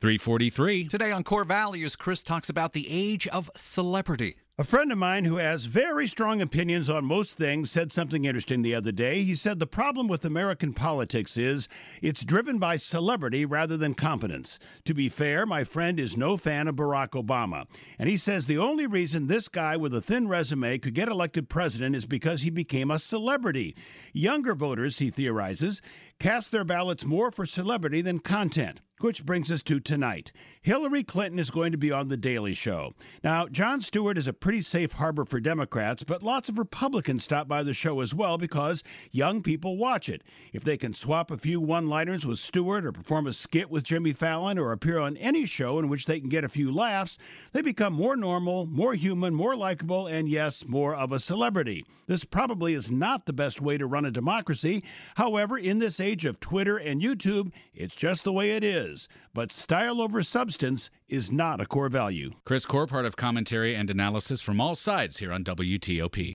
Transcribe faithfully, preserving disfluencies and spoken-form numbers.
three forty-three. Today on Core Values, Chris talks about the age of celebrity. A friend of mine who has very strong opinions on most things said something interesting the other day. He said the problem with American politics is it's driven by celebrity rather than competence. To be fair, my friend is no fan of Barack Obama. And he says the only reason this guy with a thin resume could get elected president is because he became a celebrity. Younger voters, he theorizes, cast their ballots more for celebrity than content. Which brings us to tonight. Hillary Clinton is going to be on The Daily Show. Now, Jon Stewart is a pretty safe harbor for Democrats, but lots of Republicans stop by the show as well because young people watch it. If they can swap a few one-liners with Stewart or perform a skit with Jimmy Fallon or appear on any show in which they can get a few laughs, they become more normal, more human, more likable, and yes, more of a celebrity. This probably is not the best way to run a democracy. However, in this age of Twitter and YouTube, it's just the way it is. But style over substance is not a core value. Chris Core, part of commentary and analysis from all sides here on W T O P.